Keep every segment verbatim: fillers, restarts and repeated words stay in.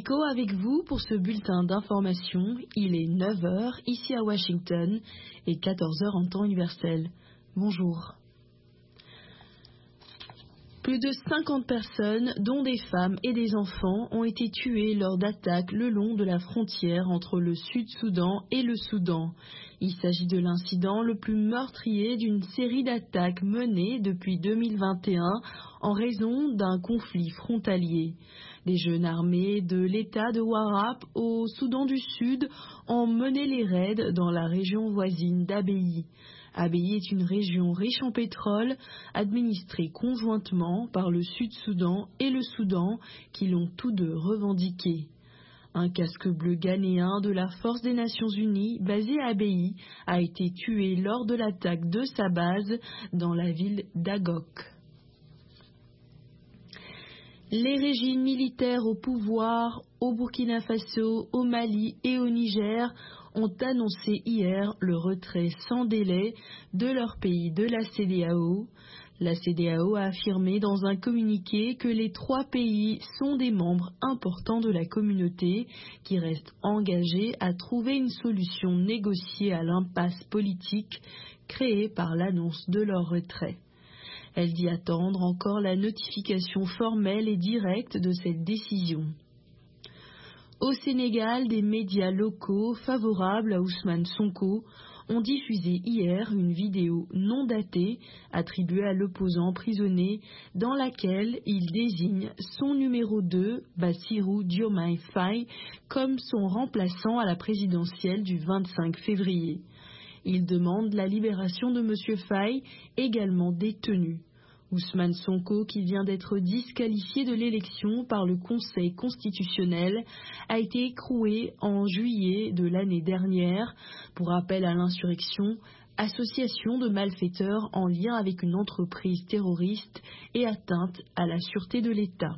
Echo avec vous pour ce bulletin d'information. Il est neuf heures ici à Washington et quatorze heures en temps universel. Bonjour. Plus de cinquante personnes, dont des femmes et des enfants, ont été tuées lors d'attaques le long de la frontière entre le Sud-Soudan et le Soudan. Il s'agit de l'incident le plus meurtrier d'une série d'attaques menées depuis deux mille vingt et un en raison d'un conflit frontalier. Les jeunes armés de l'État de Warrap au Soudan du Sud ont mené les raids dans la région voisine d'Abeyi. Abeyi est une région riche en pétrole, administrée conjointement par le Sud-Soudan et le Soudan, qui l'ont tous deux revendiqué. Un casque bleu ghanéen de la Force des Nations Unies, basé à Abeyi, a été tué lors de l'attaque de sa base dans la ville d'Agok. Les régimes militaires au pouvoir au Burkina Faso, au Mali et au Niger ont annoncé hier le retrait sans délai de leur pays de la C E D E A O. La C E D E A O a affirmé dans un communiqué que les trois pays sont des membres importants de la communauté qui restent engagés à trouver une solution négociée à l'impasse politique créée par l'annonce de leur retrait. Elle dit attendre encore la notification formelle et directe de cette décision. Au Sénégal, des médias locaux favorables à Ousmane Sonko ont diffusé hier une vidéo non datée attribuée à l'opposant emprisonné dans laquelle il désigne son numéro deux, Bassirou Diomaye Faye, comme son remplaçant à la présidentielle du vingt-cinq février. Il demande la libération de M. Faye, également détenu. Ousmane Sonko, qui vient d'être disqualifié de l'élection par le Conseil constitutionnel, a été écroué en juillet de l'année dernière pour appel à l'insurrection, association de malfaiteurs en lien avec une entreprise terroriste et atteinte à la sûreté de l'État.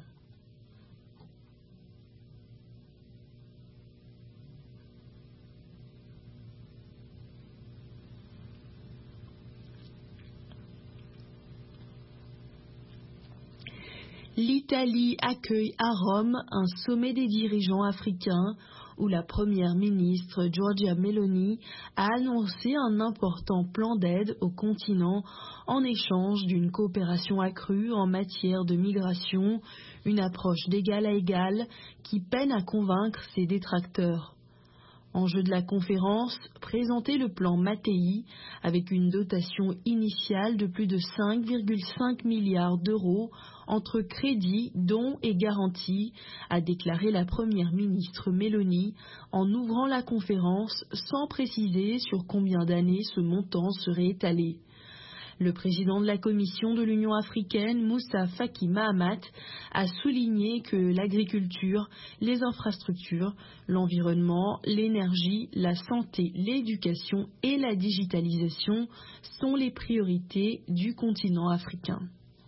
L'Italie accueille à Rome un sommet des dirigeants africains où la première ministre Giorgia Meloni a annoncé un important plan d'aide au continent en échange d'une coopération accrue en matière de migration, une approche d'égal à égal qui peine à convaincre ses détracteurs. Enjeu de la conférence, présenter le plan Mattei avec une dotation initiale de plus de cinq virgule cinq milliards d'euros entre crédits, dons et garanties, a déclaré la première ministre Meloni en ouvrant la conférence sans préciser sur combien d'années ce montant serait étalé. Le président de la Commission de l'Union africaine, Moussa Faki Mahamat, a souligné que l'agriculture, les infrastructures, l'environnement, l'énergie, la santé, l'éducation et la digitalisation sont les priorités du continent africain.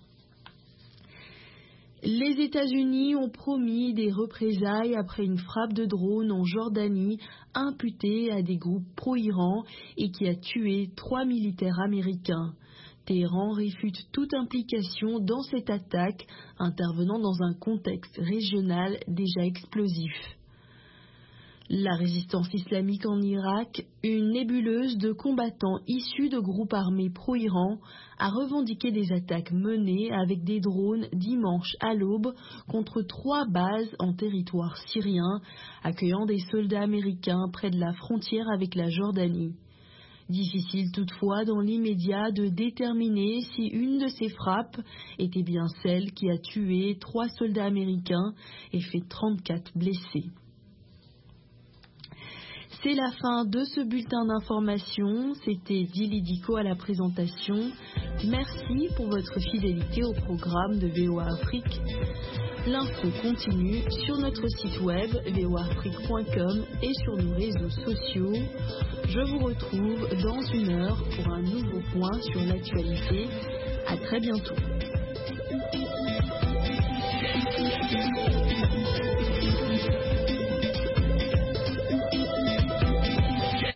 Les États-Unis ont promis des représailles après une frappe de drone en Jordanie imputée à des groupes pro-Iran et qui a tué trois militaires américains. Téhéran réfute toute implication dans cette attaque, intervenant dans un contexte régional déjà explosif. La résistance islamique en Irak, une nébuleuse de combattants issus de groupes armés pro-Iran, a revendiqué des attaques menées avec des drones dimanche à l'aube contre trois bases en territoire syrien, accueillant des soldats américains près de la frontière avec la Jordanie. Difficile toutefois dans l'immédiat de déterminer si une de ces frappes était bien celle qui a tué trois soldats américains et fait trente-quatre blessés. C'est la fin de ce bulletin d'information. C'était Vili Dico à la présentation. Merci pour votre fidélité au programme de V O A Afrique. L'info continue sur notre site web v o a afrique point com et sur nos réseaux sociaux. Je vous retrouve dans une heure pour un nouveau point sur l'actualité. À très bientôt.